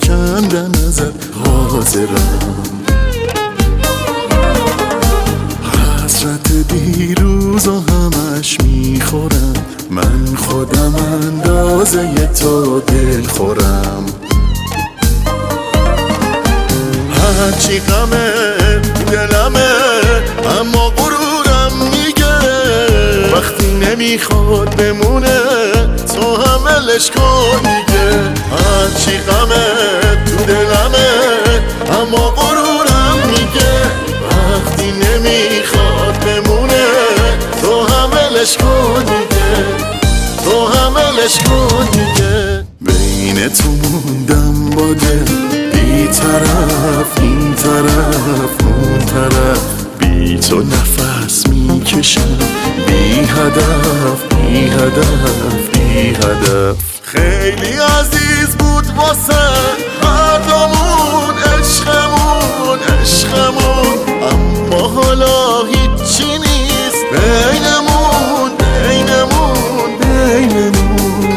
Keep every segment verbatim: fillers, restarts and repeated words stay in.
کندن ازت حاضرم. حسرت دیروز و همش میخورم، من خودم اندازه تو دل خورم. هرچی غمه دلمه اما غرورم میگه وقتی نمیخواد بمونه تو هم ولش کن دیگه. هرچی غمه تو دلمه اما غرورم میگه وقتی نمیخواد بمونه تو هم ولش کن دیگه، تو هم ولش کن دیگه. بین تو موندم با دل بی طرف این طرف اون طرف، بی تو نفس میکشم بی هدف بی هدف بی هدف. خیلی عزیز بود واسه هر دومون عشقمون عشقمون، اما حالا هیچی نیست بینمون بینمون بینمون.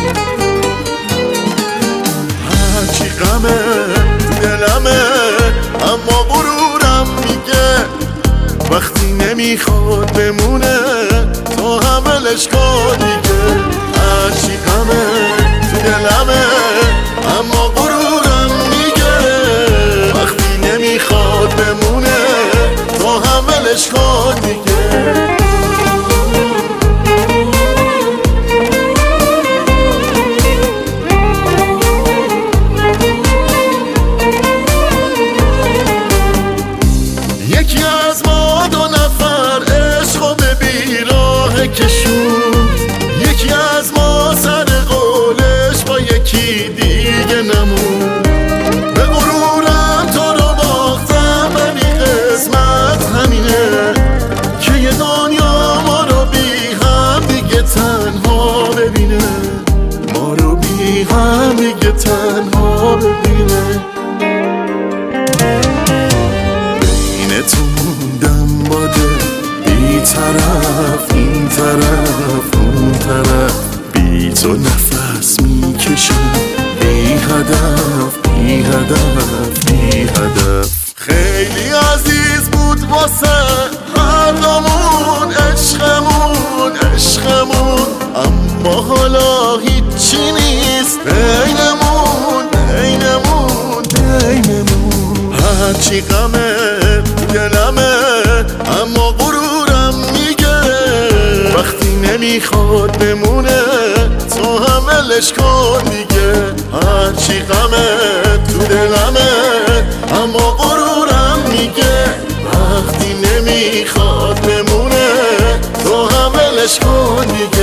هرچی غمه دلمه اما غرورم میگه وقتی نمیخواد بمونه تو هم ولش کن دیگه. هرچی غمه تو دلمه اما غرورم میگه وقتی نمیخواد بمونه تو هم ولش کن دیگه. یکی از ما دو نفر عشقو به بیراه کشوند، یکی از ما سر قولش با یکی دیگه نموند. به غرورم تو رو باختم ولی قسمت همینه که یه دنیا ما رو بی هم دیگه تنها ببینه، ما رو بی هم دیگه تنها ببینه. تو موندم با دل بی طرف این طرف اون طرف، بی تو نفس میکشم بی هدف بی هدف بی هدف. خیلی عزیز بود واسه هر دومون عشقمون عشقمون، اما حالا هیچی نیست بینمون بینمون بینمون. هرچی غمه دلمه اما غرورم میگه وقتی نمیخواد بمونه تو هم ولش کن دیگه. هرچی غمه تو دلمه اما غرورم میگه وقتی نمیخواد بمونه تو هم ولش کن دیگه.